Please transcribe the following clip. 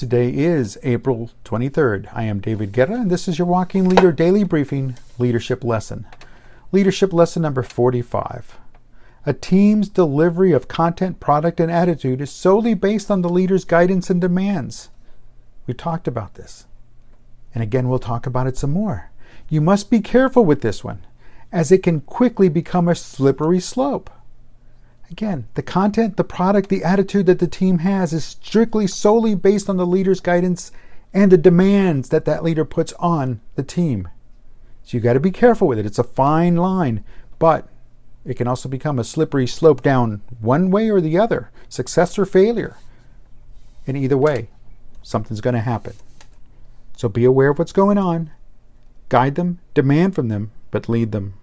Today is April 23rd. I am David Guerra, and this is your Walking Leader Daily Briefing Leadership Lesson. Leadership Lesson number 45. A team's delivery of content, product, and attitude is solely based on the leader's guidance and demands. We talked about this. And again, we'll talk about it some more. You must be careful with this one, as it can quickly become a slippery slope. Again, the content, the product, the attitude that the team has is strictly solely based on the leader's guidance and the demands that that leader puts on the team. So you got to be careful with it. It's a fine line, but it can also become a slippery slope down one way or the other, success or failure. In either way, something's going to happen. So be aware of what's going on, guide them, demand from them, but lead them.